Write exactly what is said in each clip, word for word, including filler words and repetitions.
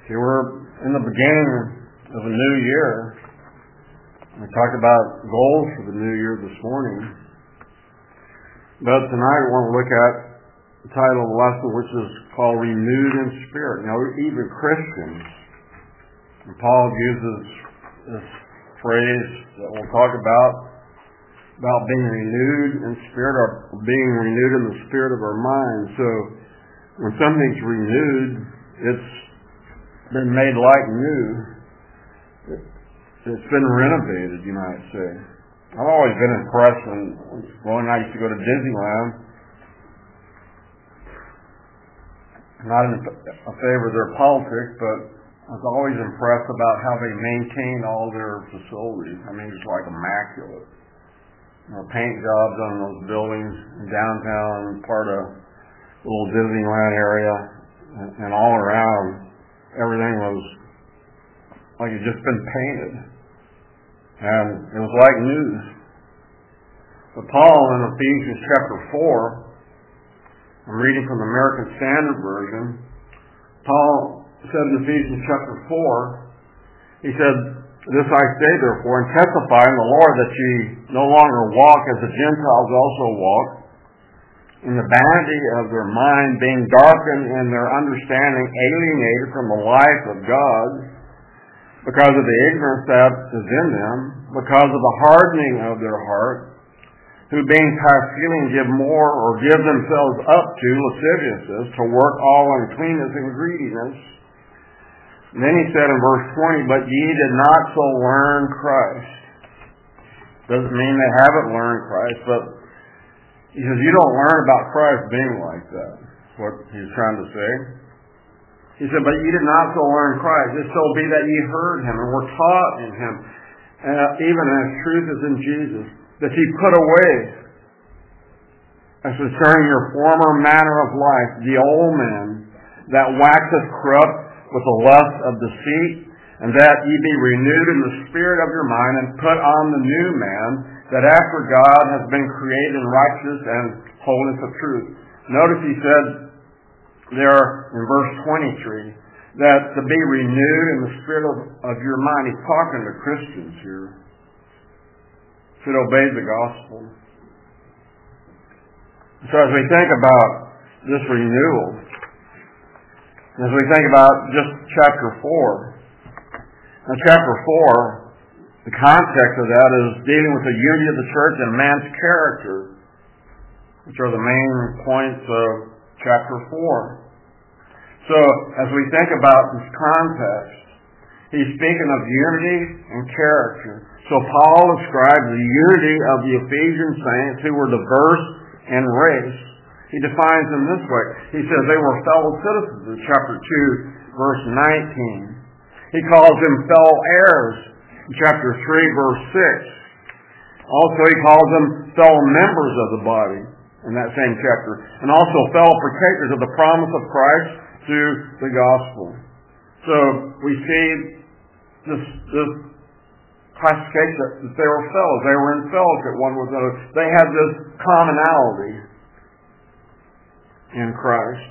See, we're in the beginning of a new year. We talked about goals for the new year this morning. But tonight we want to look at the title of the lesson, which is called Renewed in Spirit. Now, even Christians, and Paul uses this phrase that we'll talk about, about being renewed in spirit, or being renewed in the spirit of our mind. So, when something's renewed, it's been made like new. It's been renovated, you might say. I've always been impressed when, when I used to go to Disneyland. Not in a favor of their politics, but I was always impressed about how they maintained all their facilities. I mean, it's like immaculate. You know, paint jobs on those buildings in downtown, part of the little Disneyland area, and, and all around, everything was like it had just been painted. And it was like new. But Paul in Ephesians chapter four, I'm reading from the American Standard Version, Paul said in Ephesians chapter four, he said, "This I say therefore, and testify in the Lord, that ye no longer walk as the Gentiles also walk, in the vanity of their mind, being darkened in their understanding, alienated from the life of God, because of the ignorance that is in them, because of the hardening of their heart, who being past feeling give more, or give themselves up to lasciviousness, to work all uncleanness and greediness." And then he said in verse twenty, "But ye did not so learn Christ." Doesn't mean they haven't learned Christ, but he says you don't learn about Christ being like that. That's what he's trying to say. He said, "But ye did not so learn Christ, if so be that ye heard him and were taught in him, uh, even as truth is in Jesus, that ye put away, as concerning your former manner of life, the old man that waxeth corrupt with the lust of deceit, and that ye be renewed in the spirit of your mind, and put on the new man, that after God has been created in righteousness and holiness of truth." Notice he said there in verse twenty-three, that to be renewed in the spirit of, of your mind. He's talking to Christians here. Should obey the gospel. So as we think about this renewal, as we think about just chapter four, now chapter four, the context of that is dealing with the unity of the church and man's character, which are the main points of chapter four. So as we think about this context, he's speaking of unity and character. So Paul describes the unity of the Ephesian saints who were diverse in race. He defines them this way. He says they were fellow citizens in chapter two, verse nineteen. He calls them fellow heirs in chapter three, verse six. Also he calls them fellow members of the body in that same chapter. And also fellow partakers of the promise of Christ through the gospel. So we see this, this classification that they were fellows. They were in fellowship one with another. They had this commonality in Christ.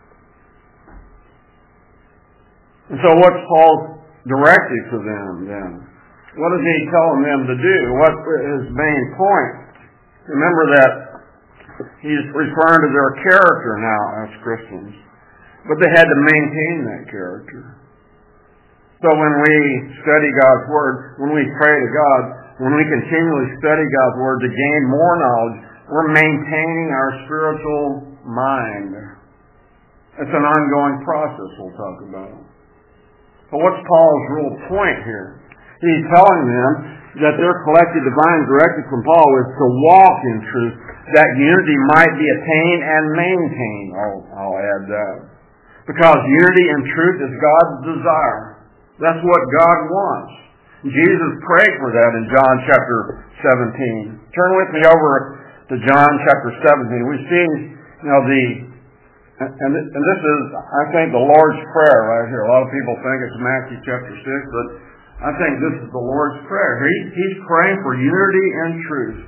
And so what's Paul's directive to them then? What is he telling them to do? What's his main point? Remember that he's referring to their character now as Christians. But they had to maintain that character. So when we study God's Word, when we pray to God, when we continually study God's Word to gain more knowledge, we're maintaining our spiritual mind. It's an ongoing process we'll talk about. But what's Paul's real point here? He's telling them that their collective divine directive from Paul is to walk in truth, that unity might be attained and maintained. I'll, I'll add that. Because unity and truth is God's desire. That's what God wants. Jesus prayed for that in John chapter seventeen. Turn with me over to John chapter seventeen. We see, you know, the, and, and this is, I think, the Lord's Prayer right here. A lot of people think it's Matthew chapter six, but I think this is the Lord's Prayer. He, he's praying for unity and truth.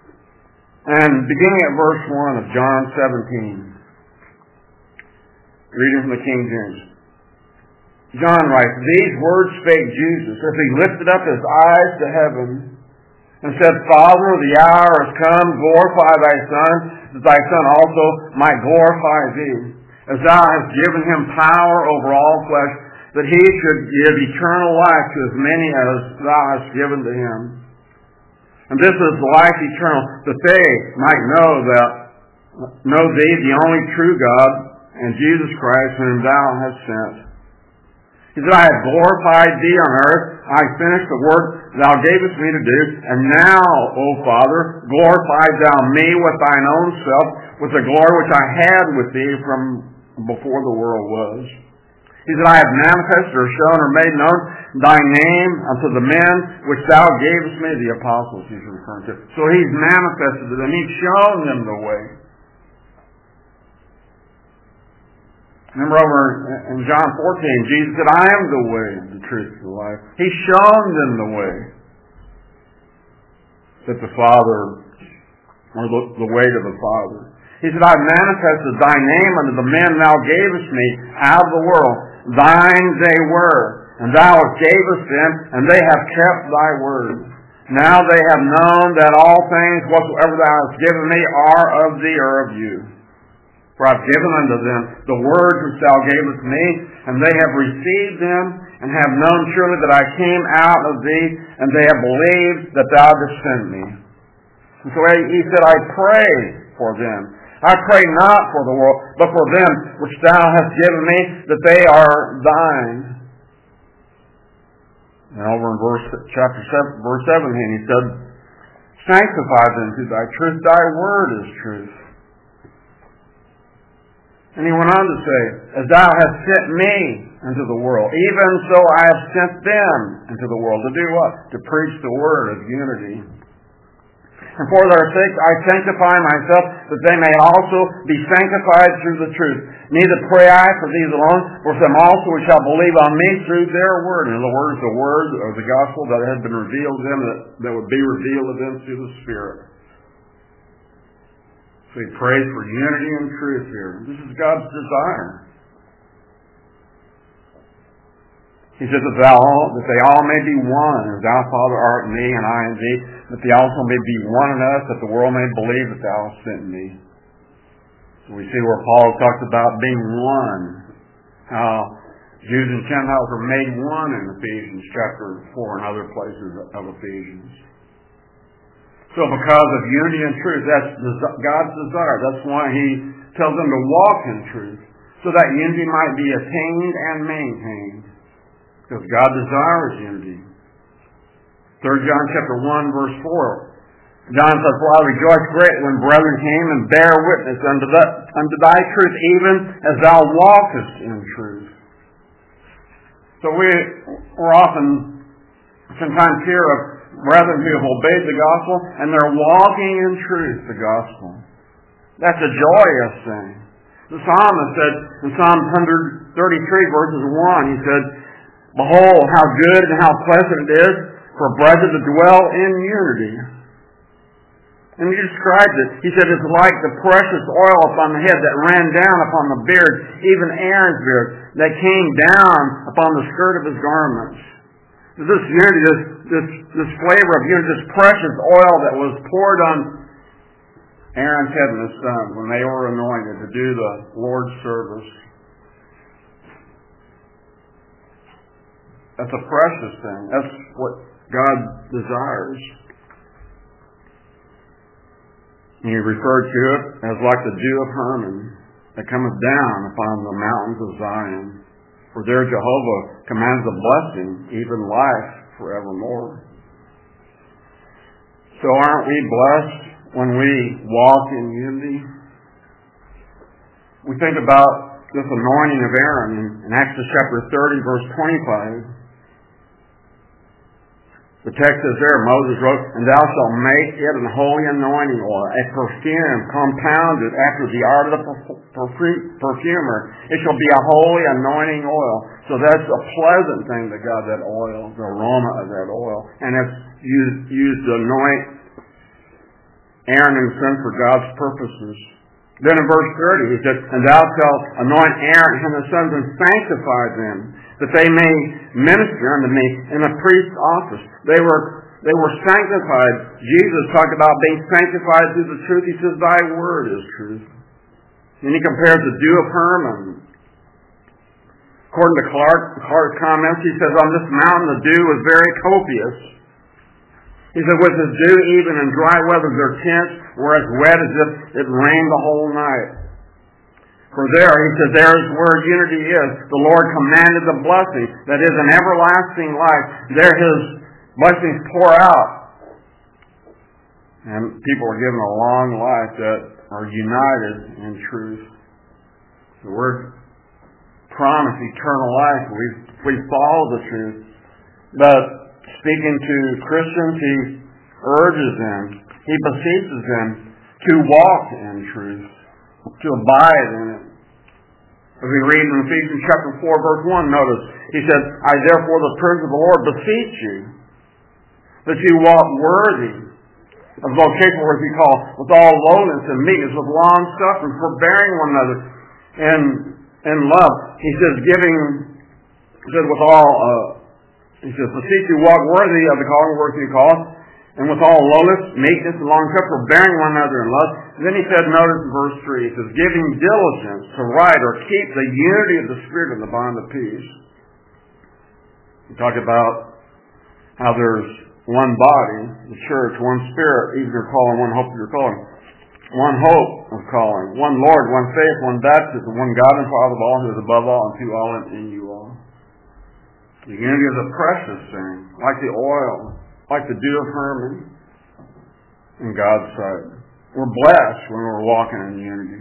And beginning at verse one of John seventeen, reading from the King James. John writes, "These words spake Jesus, as he lifted up his eyes to heaven, and said, Father, the hour is come, glorify thy Son, that thy Son also might glorify thee, as thou hast given him power over all flesh, that he should give eternal life to as many as thou hast given to him. And this is life eternal, that they might know that know thee, the only true God, and Jesus Christ, whom thou hast sent. He said, I have glorified thee on earth. I finished the work thou gavest me to do. And now, O Father, glorify thou me with thine own self, with the glory which I had with thee from before the world was. He said, I have manifested or shown or made known thy name unto the men which thou gavest me, the apostles he's referring to. So he's manifested to them. He's shown them the way. Remember over in John fourteen, Jesus said, I am the way, the truth, and the life. He's shown them the way. That the Father, or the, the way to the Father. He said, I manifested thy name unto the men thou gavest me out of the world. Thine they were, and thou gavest them, and they have kept thy word. Now they have known that all things whatsoever thou hast given me are of thee or of you. For I have given unto them the words which thou gavest me, and they have received them, and have known surely that I came out of thee, and they have believed that thou didst send me. And so he said, I pray for them. I pray not for the world, but for them which thou hast given me, that they are thine. And over in verse chapter seven, verse seventeen, he said, sanctify them through thy truth. Thy word is truth. And he went on to say, as thou hast sent me into the world, even so I have sent them into the world. To do what? To preach the word of unity. And for their sake I sanctify myself, that they may also be sanctified through the truth. Neither pray I for these alone, for some also which shall believe on me through their word. In other words, the word or the gospel that had been revealed to them, that, that would be revealed to them through the Spirit. So he prays for unity and truth here. This is God's desire. He says that, thou, that they all may be one, as thou, Father, art in me, and I in thee, that they also may be one in us, that the world may believe that thou hast sent me. So we see where Paul talks about being one, how Jews and Gentiles are made one in Ephesians chapter four and other places of Ephesians. So because of unity and truth, that's God's desire. That's why he tells them to walk in truth, so that unity might be attained and maintained. Because God desires unity. Third John chapter one, verse four. John says, for I rejoice greatly when brethren came and bear witness unto, the, unto thy truth, even as thou walkest in truth. So we, we're often sometimes hear of brethren who have obeyed the gospel, and they're walking in truth, the gospel. That's a joyous thing. The psalmist said in Psalm one thirty-three, verses one, he said, behold, how good and how pleasant it is for brethren to dwell in unity. And he described it. He said, it's like the precious oil upon the head that ran down upon the beard, even Aaron's beard, that came down upon the skirt of his garments. This unity, this, this, this flavor of unity, this precious oil that was poured on Aaron's head and his son when they were anointed to do the Lord's service. That's a precious thing. That's what God desires. And he referred to it as like the dew of Hermon that cometh down upon the mountains of Zion. For there Jehovah commands a blessing, even life forevermore. So aren't we blessed when we walk in unity? We think about this anointing of Aaron in Exodus chapter thirty, verse twenty-five. The text is there, Moses wrote, and thou shalt make it an holy anointing oil, a perfume compounded after the art of the perfumer. It shall be a holy anointing oil. So that's a pleasant thing to God, that oil, the aroma of that oil. And it's used, used to anoint Aaron and his son for God's purposes. Then in verse thirty, he says, and thou shalt anoint Aaron and his sons and sanctify them, that they may minister unto me in a priest's office. They were they were sanctified. Jesus talked about being sanctified through the truth. He says, thy word is truth. And he compares the dew of Hermon. According to Clark, Clark's comments, he says, on this mountain the dew was very copious. He said, with the dew even in dry weather their tents were as wet as if it rained the whole night. For there, he says, there is where unity is. The Lord commanded the blessing, that is an everlasting life. There his blessings pour out. And people are given a long life that are united in truth. The word promise eternal life. We we follow the truth. But speaking to Christians, he urges them, he beseeches them to walk in truth, to abide in it. As we read in Ephesians chapter four, verse one, notice, he says, I therefore, the prisoner of the Lord, beseech you that you walk worthy of the vocation where we call with all lowliness and meekness, with long suffering, forbearing one another, and in love. He says, giving, he said, with all, uh, he says, beseech you walk worthy of the calling where you call, and with all lowliness, meekness, and long suffering, forbearing one another in love. And then he said, notice in verse three, he says, giving diligence to write or keep the unity of the Spirit in the bond of peace. He talked about how there's one body, the church, one Spirit, even your calling, one hope of your calling. One hope of calling, one Lord, one faith, one baptism, one God and Father of all, who is above all and to all and in you all. The unity is a precious thing, like the oil, like the dew of Hermon in God's sight. We're blessed when we're walking in unity.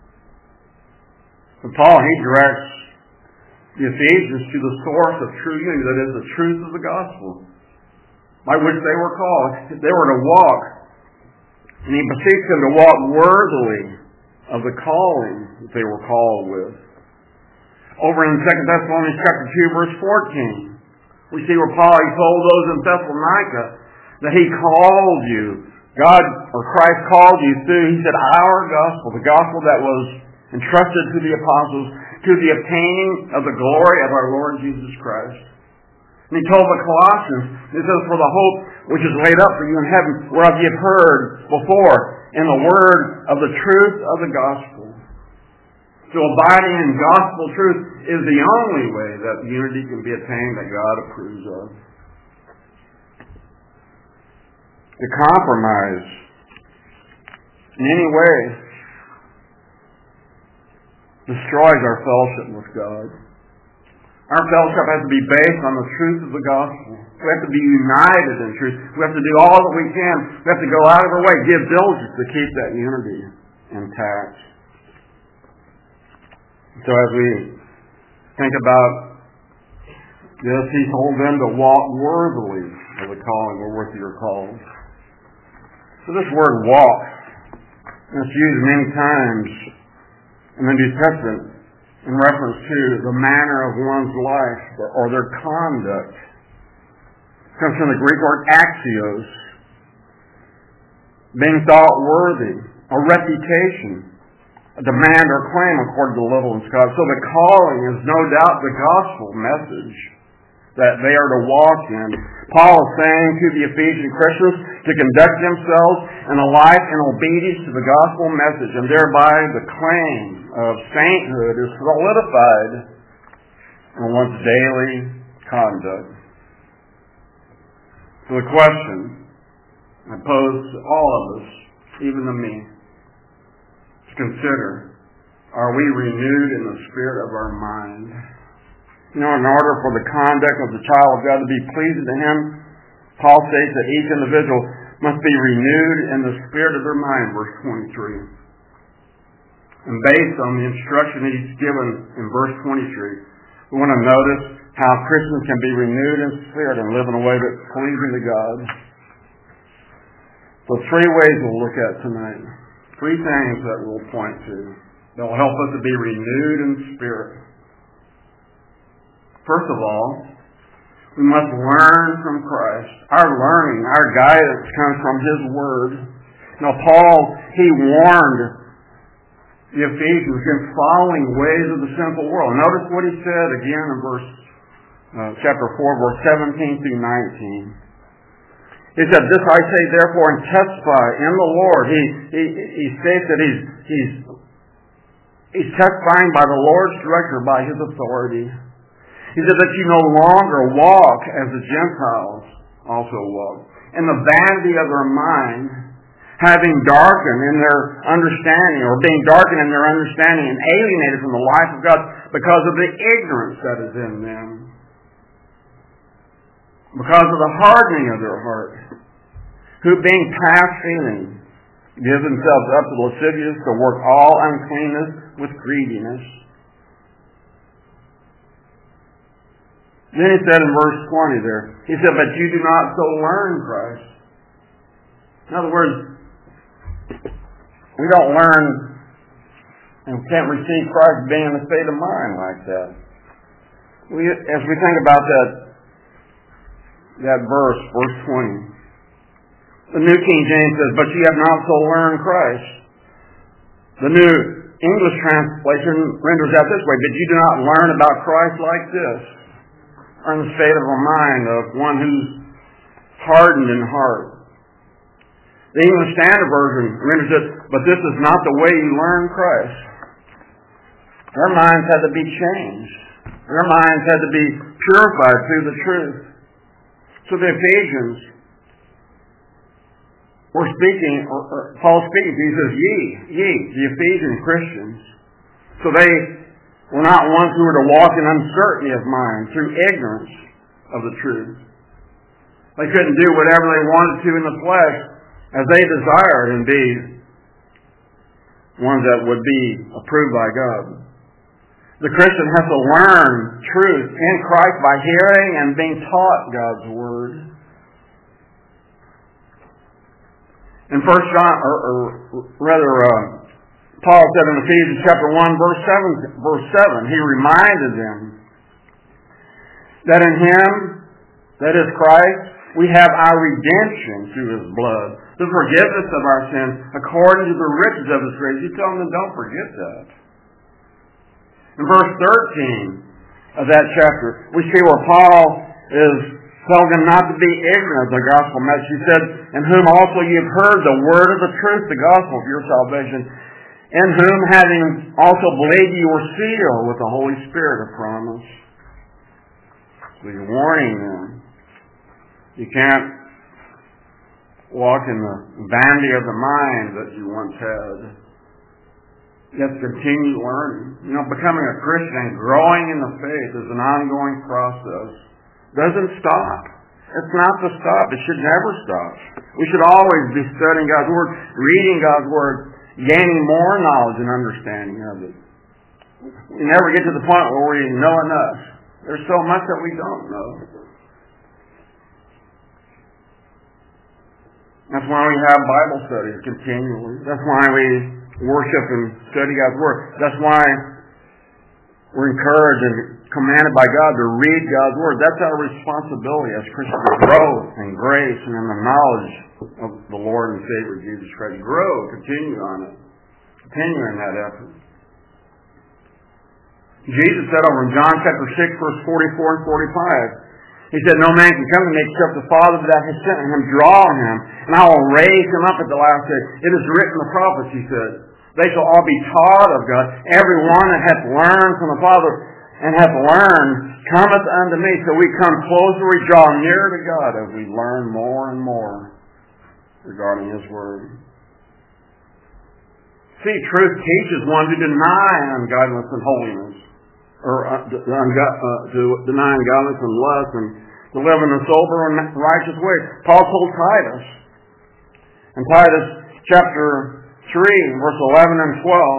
But Paul, he directs the Ephesians to the source of true unity, that is the truth of the gospel, by which they were called. They were to walk. And he beseeched them to walk worthily of the calling that they were called with. Over in Second Thessalonians chapter two, verse fourteen, we see where Paul, he told those in Thessalonica that he called you. God, or Christ called you through, he said, our gospel, the gospel that was entrusted to the apostles, to the obtaining of the glory of our Lord Jesus Christ. And he told the Colossians, he says, for the hope which is laid up for you in heaven, whereof ye have heard before in the word of the truth of the gospel. So abiding in gospel truth is the only way that unity can be attained that God approves of. To compromise in any way destroys our fellowship with God. Our fellowship has to be based on the truth of the gospel. We have to be united in truth. We have to do all that we can. We have to go out of our way, give diligence to keep that unity intact. So as we think about this, he told them to walk worthily of the calling wherewith you are called. So this word walk, it's used many times in the New Testament in reference to the manner of one's life or their conduct. It comes from the Greek word axios, being thought worthy, a reputation, a demand or claim according to Little and Scott. So the calling is no doubt the gospel message that they are to walk in. Paul is saying to the Ephesian Christians to conduct themselves in a life in obedience to the gospel message, and thereby the claim of sainthood is solidified in one's daily conduct. So the question I pose to all of us, even to me, to consider, are we renewed in the spirit of our mind? You know, in order for the conduct of the child of God to be pleasing to Him, Paul states that each individual must be renewed in the spirit of their mind, verse twenty-three. And based on the instruction that he's given in verse twenty-three, we want to notice how Christians can be renewed in spirit and live in a way that's pleasing to God. So three ways we'll look at tonight. Three things that we'll point to that will help us to be renewed in spirit. First of all, we must learn from Christ. Our learning, our guidance comes from His Word. Now, Paul, he warned the Ephesians in following ways of the sinful world. Notice what he said again in verse uh, chapter four, verse seventeen through nineteen. He said, "This I say therefore and testify in the Lord." He he, he states that he's he's he's testifying by the Lord's director, by his authority. He said that you no longer walk as the Gentiles also walk, in the vanity of their mind, having darkened in their understanding, or being darkened in their understanding and alienated from the life of God because of the ignorance that is in them, because of the hardening of their heart, who being past feeling give themselves up to lasciviousness, to work all uncleanness with greediness. Then he said in verse twenty there, he said, "But you do not so learn Christ." In other words, we don't learn and can't receive Christ being in a state of mind like that. We, as we think about that, that verse, verse twenty, the New King James says, "But ye have not so learned Christ." The New English translation renders that this way, "But you do not learn about Christ like this," or in the state of a mind of one who's hardened in heart. The English Standard Version renders it, "But this is not the way you learn Christ." Their minds had to be changed. Their minds had to be purified through the truth. So the Ephesians were speaking, or, or Paul speaking, he says, ye, ye, the Ephesian Christians. So they were not ones who were to walk in uncertainty of mind through ignorance of the truth. They couldn't do whatever they wanted to in the flesh as they desired and be ones that would be approved by God. The Christian has to learn truth in Christ by hearing and being taught God's Word. In First John, or, or rather, uh, Paul said in Ephesians chapter one, verse seven, verse seven, he reminded them that in Him, that is Christ, we have our redemption through His blood, the forgiveness of our sins, according to the riches of His grace. You tell them, don't forget that. In verse thirteen of that chapter, we see where Paul is telling them not to be ignorant of the gospel message. He said, "In whom also ye have heard the word of the truth, the gospel of your salvation, in whom having also believed you were sealed with the Holy Spirit of promise." So you're warning them. You can't walk in the vanity of the mind that you once had. You have to continue learning. You know, becoming a Christian and growing in the faith is an ongoing process. It doesn't stop. It's not to stop. It should never stop. We should always be studying God's Word, reading God's Word, gaining more knowledge and understanding of it. We never get to the point where we know enough. There's so much that we don't know. That's why we have Bible studies continually. That's why we worship and study God's Word. That's why we're encouraged and commanded by God to read God's Word. That's our responsibility as Christians, to grow in grace and in the knowledge of the Lord and Savior Jesus Christ. Grow, continue on it. Continue in that effort. Jesus said over in John chapter six, verse forty-four and forty-five, He said, "No man can come to me except the Father that has sent him draw him, and I will raise him up at the last day. It is written in the prophets," he said, "they shall all be taught of God. Every one that hath learned from the Father and hath learned cometh unto me." So we come closer, we draw nearer to God as we learn more and more regarding His Word. See, truth teaches one to deny ungodliness and holiness, or uh, to, uh, to deny ungodliness and lust, and to live in a sober and righteous way. Paul told Titus, in Titus chapter three, verse eleven and twelve,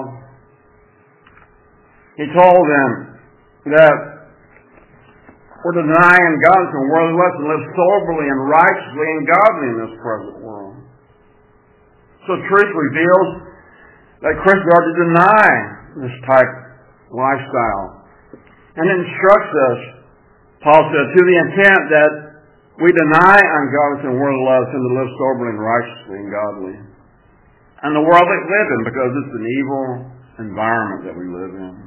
he told them that we're to deny ungodliness and worldly lust and live soberly and righteously and godly in this present world. So truth reveals that Christians are to deny this type of lifestyle. And it instructs us, Paul said, to the intent that we deny ungodliness and worldly lust and to live soberly and righteously and godly. And the world they live in, because it's an evil environment that we live in.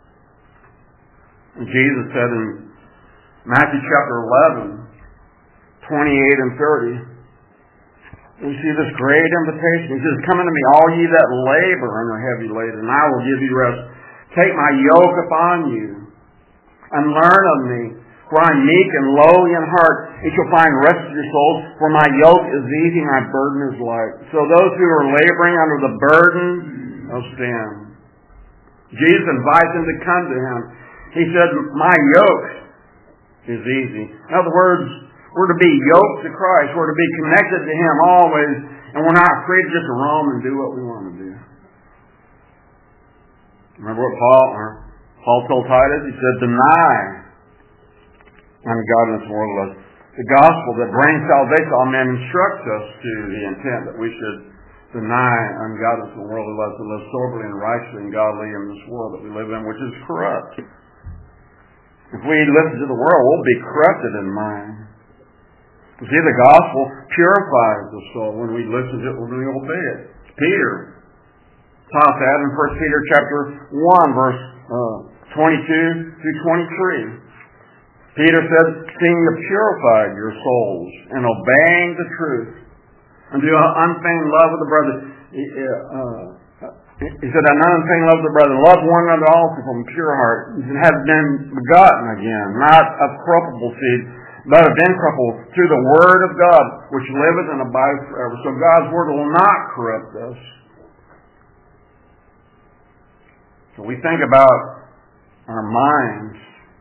And Jesus said in Matthew chapter eleven, twenty-eight and thirty, we see this great invitation. He says, "Come unto me, all ye that labor and are heavy laden, and I will give you rest. Take my yoke upon you, and learn of me, for I am meek and lowly in heart. You shall find rest to your souls, for my yoke is easy, my burden is light." So those who are laboring under the burden of sin, Jesus invites them to come to Him. He said, "My yoke is easy." In other words, we're to be yoked to Christ. We're to be connected to Him always, and we're not free to just roam and do what we want to do. Remember what Paul, or Paul told Titus? He said, "Deny ungodliness and worldly lust." The gospel that brings salvation to all men instructs us to the intent that we should deny ungodliness and worldly lust and live soberly and righteously and godly in this world that we live in, which is corrupt. If we listen to the world, we'll be corrupted in mind. You see, the gospel purifies the soul when we listen to it, when we obey it. Peter taught that in First Peter chapter one, verse uh, twenty-two through twenty-three. Peter said, "Seeing you purified your souls and obeying the truth, and do unfeigned love of the brother." Uh, he said, "And unfeigned love of the brother, love one another also from a pure heart, and have been begotten again, not of corruptible seed, but of incorruptible, through the word of God, which liveth and abideth forever." So God's word will not corrupt us. So we think about our minds.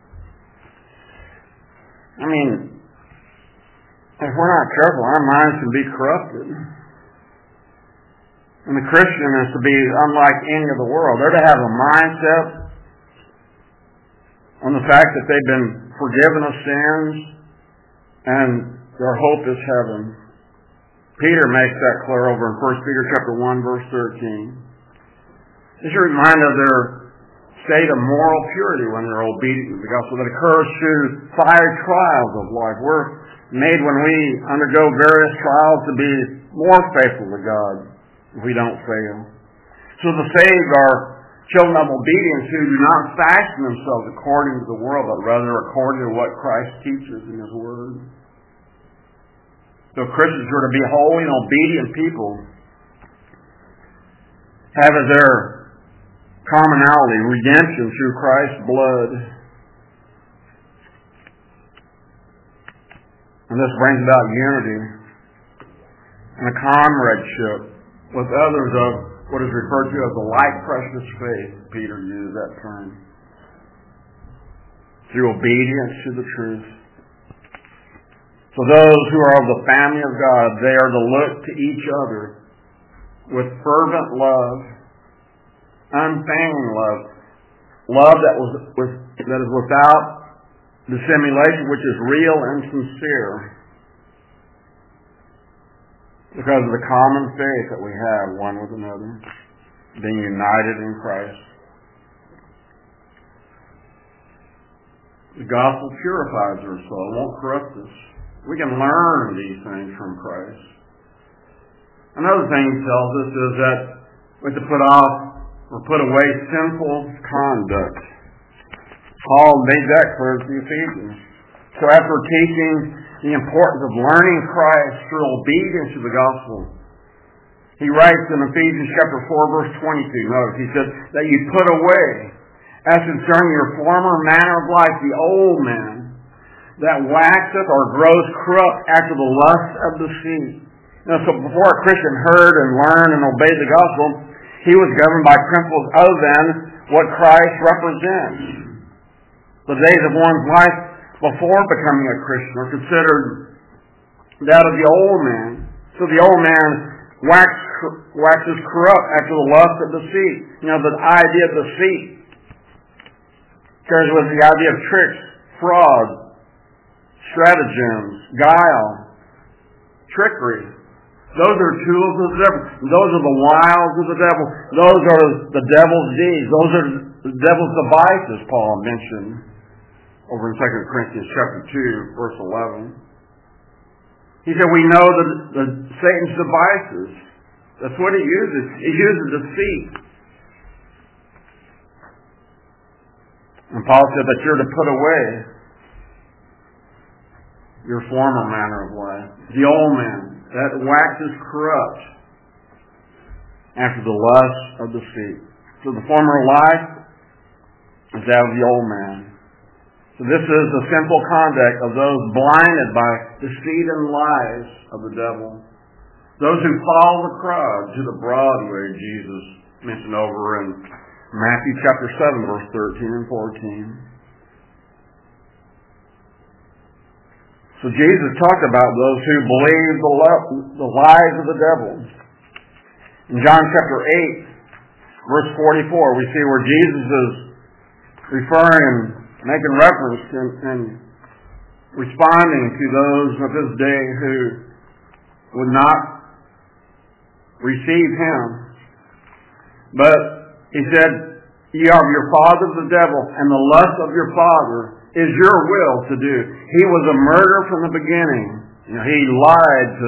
I mean, if we're not careful, our minds can be corrupted. And the Christian is to be unlike any of the world. They're to have a mindset on the fact that they've been forgiven of sins and their hope is heaven. Peter makes that clear over in First Peter chapter one, verse thirteen. This is a reminder of their state of moral purity when they're obedient to the gospel that occurs through fiery trials of life. We're made when we undergo various trials to be more faithful to God if we don't fail. So the saved are children of obedience who do not fashion themselves according to the world, but rather according to what Christ teaches in His Word. So Christians who are to be holy and obedient people have as their commonality redemption through Christ's blood. And this brings about unity and a comradeship with others of what is referred to as the like precious faith. Peter used that term. Through obedience to the truth. So those who are of the family of God, they are to look to each other with fervent love, unfeigned love, love that was with, that is without dissimulation, which is real and sincere, because of the common faith that we have one with another, being united in Christ. The gospel purifies our soul, it won't corrupt us. We can learn these things from Christ. Another thing he tells us is that we have to put off or put away sinful conduct. Paul made that clear to the Ephesians. So after teaching the importance of learning Christ through obedience to the gospel, he writes in Ephesians chapter four, verse twenty-two, notice, he says, that you put away, as concerning your former manner of life, the old man, that waxeth or grows corrupt after the lust of deceit. Now, so before a Christian heard and learned and obeyed the gospel, he was governed by principles other than what Christ represents. The days of one's life before becoming a Christian are considered that of the old man. So the old man wax, waxes corrupt after the lust of deceit. You know, the idea of deceit carries with the idea of tricks, fraud, stratagems, guile, trickery. Those are tools of the devil. Those are the wiles of the devil. Those are the devil's deeds. Those are the devil's devices, Paul mentioned over in Second Corinthians chapter two, verse eleven. He said, we know that the, Satan's devices. That's what he uses. He uses deceit. And Paul said that you're to put away your former manner of life, the old man that waxes corrupt after the lust of deceit. So the former life is that of the old man. So this is the sinful conduct of those blinded by deceit and lies of the devil. Those who follow the crowd to the broad way, Jesus mentioned over in Matthew chapter seven, verse thirteen and fourteen. So Jesus talked about those who believe the, lo- the lies of the devil. In John chapter eight, verse forty-four, we see where Jesus is referring, making reference and, and responding to those of his day who would not receive him. But he said, "Ye are of your father the devil, and the lust of your father is your will to do." He was a murderer from the beginning. You know, he lied to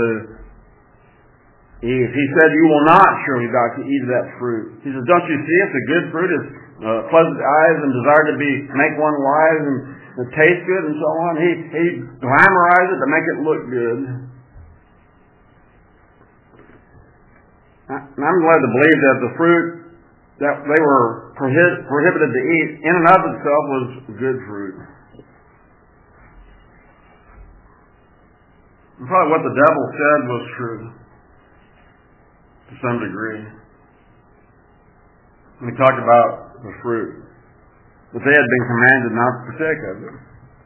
Eve. He said, "You will not surely die to eat of that fruit." He says, "Don't you see it's a good fruit? It's uh, pleasant to eyes and desire to be make one wise and, and taste good," and so on. He he glamorized it to make it look good. And I'm glad to believe that the fruit that they were prohib- prohibited to eat in and of itself was good fruit. And probably what the devil said was true to some degree. When he talked about the fruit, but they had been commanded not to partake of it.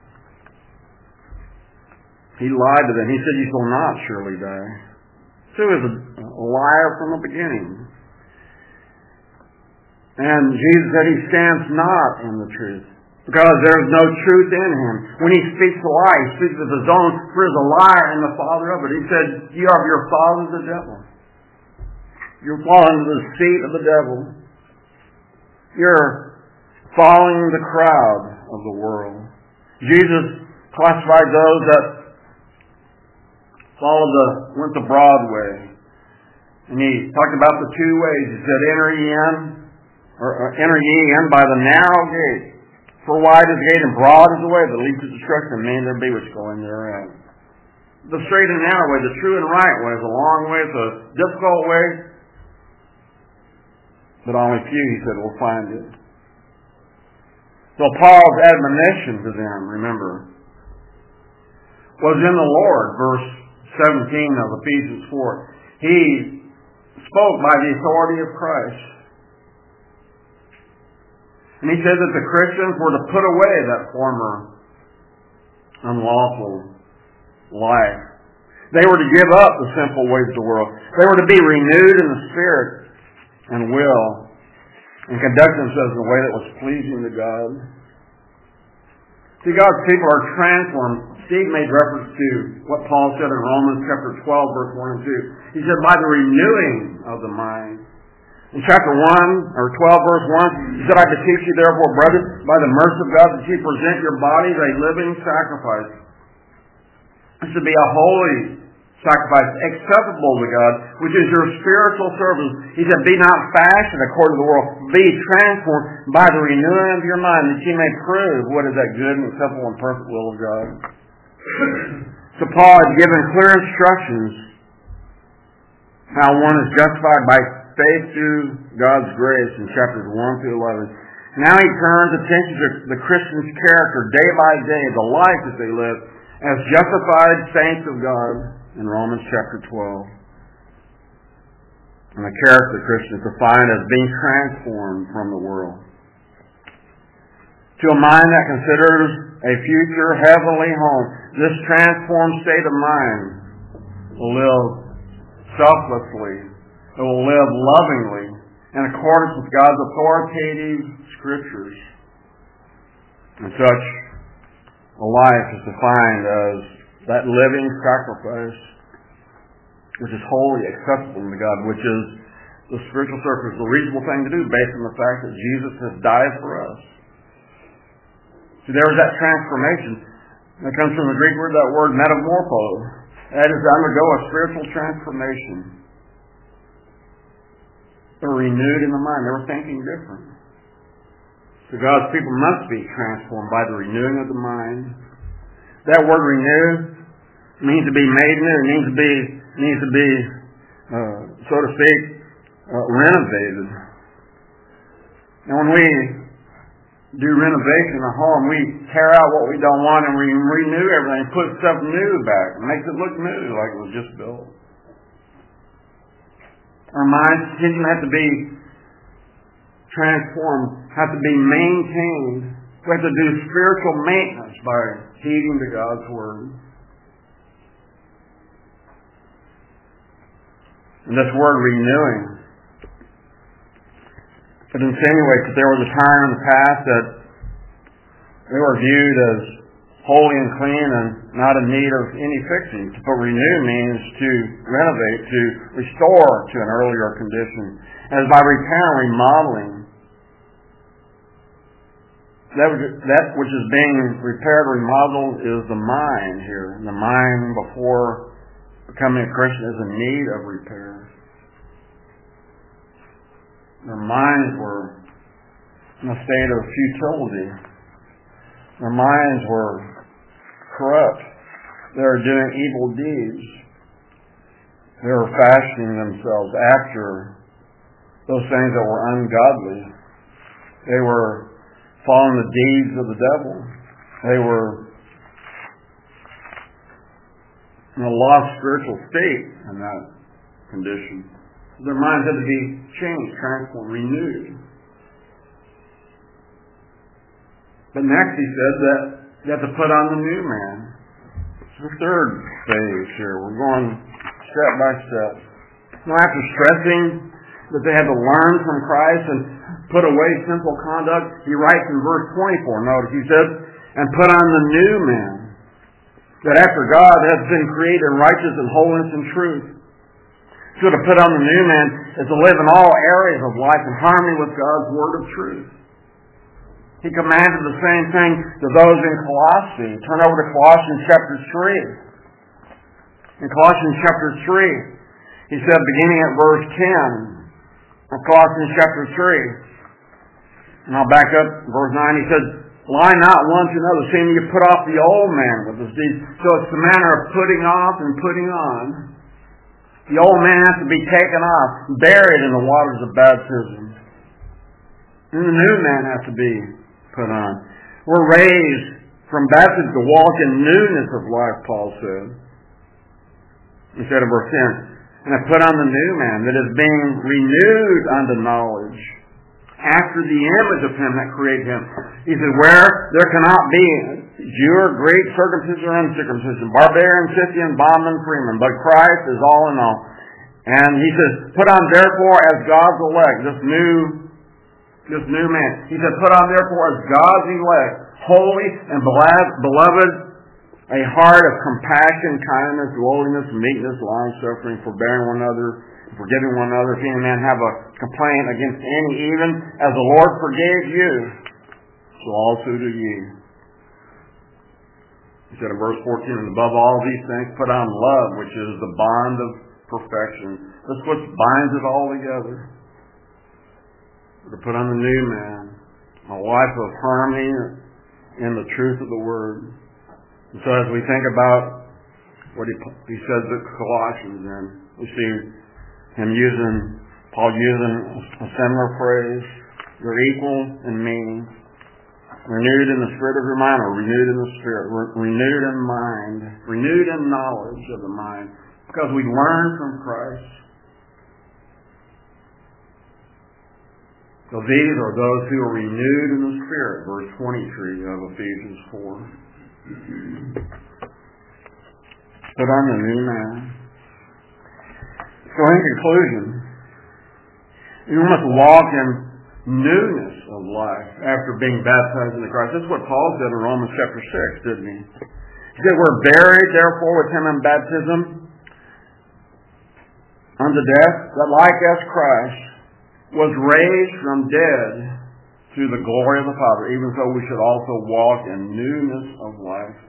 He lied to them. He said, "You shall not surely die." So he was a, a liar from the beginning. And Jesus said he stands not in the truth, because there is no truth in him. When he speaks a lie, he speaks of his own, for he is a liar and the father of it. He said, "You are of your father the devil." You're falling into the seat of the devil. You're following the crowd of the world. Jesus classified those that followed the, went the broad way. And he talked about the two ways. He said, enter ye in, or, or enter ye in by the narrow gate. For wide is the gate and broad is the way that leads to destruction, and many there be which go in therein. The straight and narrow way, the true and right way, is a long way, it's a difficult way, but only few, he said, will find it. So Paul's admonition to them, remember, was in the Lord, verse seventeen of Ephesians four. He spoke by the authority of Christ. And he said that the Christians were to put away that former unlawful life. They were to give up the sinful ways of the world. They were to be renewed in the spirit and will, and conduct themselves in a way that was pleasing to God. See, God's people are transformed. Steve made reference to what Paul said in Romans chapter twelve, verse one and two. He said, by the renewing of the mind. In chapter one, or twelve, verse one, he said, I beseech you therefore, brothers, by the mercy of God, that ye present your bodies a living sacrifice. This should be a holy sacrifice, acceptable to God, which is your spiritual service. He said, be not fashioned according to the world, be transformed by the renewing of your mind, that ye may prove what is that good and acceptable and perfect will of God. So Paul had given clear instructions how one is justified by faith through God's grace in chapters one through eleven. Now he turns attention to the Christian's character day by day, the life that they live as justified saints of God in Romans chapter twelve. And the character of the Christian is defined as being transformed from the world to a mind that considers a future heavenly home. This transformed state of mind will live selflessly. It will live lovingly in accordance with God's authoritative scriptures. And such a life is defined as that living sacrifice which is wholly acceptable to God, which is the spiritual service, the reasonable thing to do based on the fact that Jesus has died for us. See, there is that transformation that comes from the Greek word, that word metamorpho. That is to undergo a spiritual transformation. They were renewed in the mind. They were thinking different. So God's people must be transformed by the renewing of the mind. That word renew means to be made new. It means to be, means to be, uh, so to speak, uh, renovated. And when we do renovation in a home, we tear out what we don't want and we renew everything, put stuff new back. It makes it look new, like it was just built. Our minds continue to have to be transformed, have to be maintained. We have to do spiritual maintenance by heeding to God's Word. And this word renewing, it insinuates that there was a time in the past that they were viewed as holy and clean and not in need of any fixing. To put renew means to renovate, to restore to an earlier condition. As by repair and remodeling, that, that which is being repaired or remodeled is the mind here. The mind before becoming a Christian is in need of repair. Their minds were in a state of futility. Their minds were corrupt. They were doing evil deeds. They were fashioning themselves after those things that were ungodly. They were following the deeds of the devil. They were in a lost spiritual state in that condition. Their minds had to be changed, transformed, renewed. But next he says that you have to put on the new man. It's the third phase here. We're going step by step. Now, after stressing that they had to learn from Christ and put away sinful conduct, he writes in verse twenty-four, notice, he says, and put on the new man, that after God has been created in righteousness and holiness and truth. So to put on the new man is to live in all areas of life in harmony with God's word of truth. He commanded the same thing to those in Colossae. Turn over to Colossians chapter three. In Colossians chapter three, he said, beginning at verse ten of Colossians chapter three, and I'll back up verse nine, he said, lie not one to another, seeing you put off the old man with his deeds. So it's the manner of putting off and putting on. The old man has to be taken off, buried in the waters of baptism. And the new man has to be put on. We're raised from baptism to walk in newness of life, Paul said. He said in verse ten, and I put on the new man that is being renewed unto knowledge, after the image of him that created him. He said, where there cannot be Jew or Greek, circumcision or uncircumcision, barbarian, Scythian, bondman, freeman, but Christ is all in all. And he says, put on therefore as God's elect, this new, this new man. He said, put on therefore as God's elect, holy and beloved, a heart of compassion, kindness, lowliness, meekness, long-suffering, forbearing one another, forgiving one another. If any man have a complaint against any, even as the Lord forgave you, so also do ye. He said in verse fourteen, and above all these things, put on love, which is the bond of perfection. That's what binds it all together. To put on the new man, a life of harmony in the truth of the Word. And so as we think about what he, he says at Colossians, and we see him using, Paul using a similar phrase, you're equal in meaning, renewed in the spirit of your mind, or renewed in the spirit, re- renewed in mind, renewed in knowledge of the mind, because we learn from Christ. So these are those who are renewed in the spirit, verse twenty-three of Ephesians four. Put on the new man. So in conclusion, you must walk in newness of life after being baptized into Christ. This is what Paul said in Romans chapter six, didn't he? He said, we're buried therefore with him in baptism unto death, that like as Christ was raised from dead through the glory of the Father, even so we should also walk in newness of life.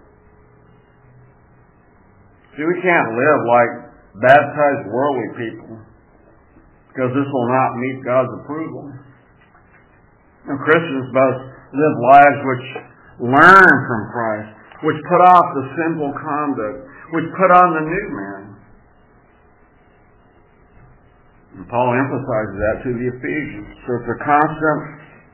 See, we can't live like baptized worldly people, because this will not meet God's approval. And Christians must live lives which learn from Christ, which put off the sinful conduct, which put on the new man. And Paul emphasizes that to the Ephesians. So it's a constant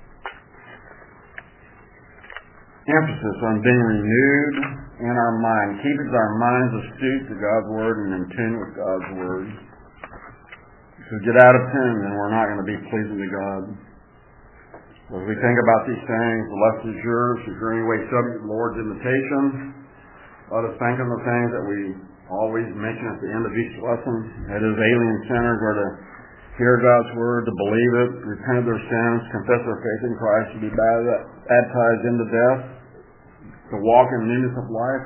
emphasis on being renewed in our mind, keeping our minds astute to God's Word and in tune with God's Word. If we get out of tune, then we're not going to be pleasing to God. As we think about these things, the lesson is yours. If you're in any way subject to the Lord's invitation, let us think on the things that we always mention at the end of each lesson. That is, alien sinners are to hear God's Word, to believe it, repent of their sins, confess their faith in Christ, to be baptized into death, to walk in newness of life.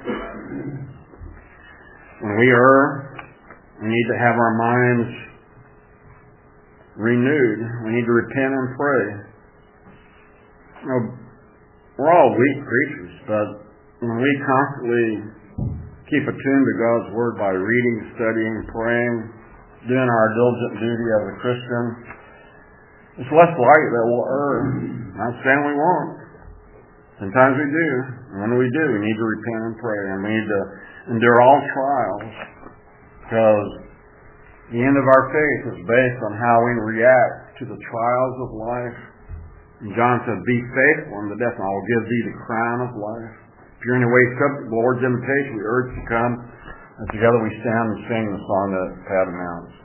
When we err, we need to have our minds renewed. We need to repent and pray. You know, we're all weak creatures, but when we constantly keep attuned to God's Word by reading, studying, praying, doing our diligent duty as a Christian, it's less likely that we'll err. Not saying we won't. Sometimes we do. And when we do, we need to repent and pray. And we need to endure all trials, because the end of our faith is based on how we react to the trials of life. And John said, be faithful unto death, and I will give thee the crown of life. If you're in any way subject to the Lord's invitation, we urge you to come. And together we stand and sing the song that Pat announced.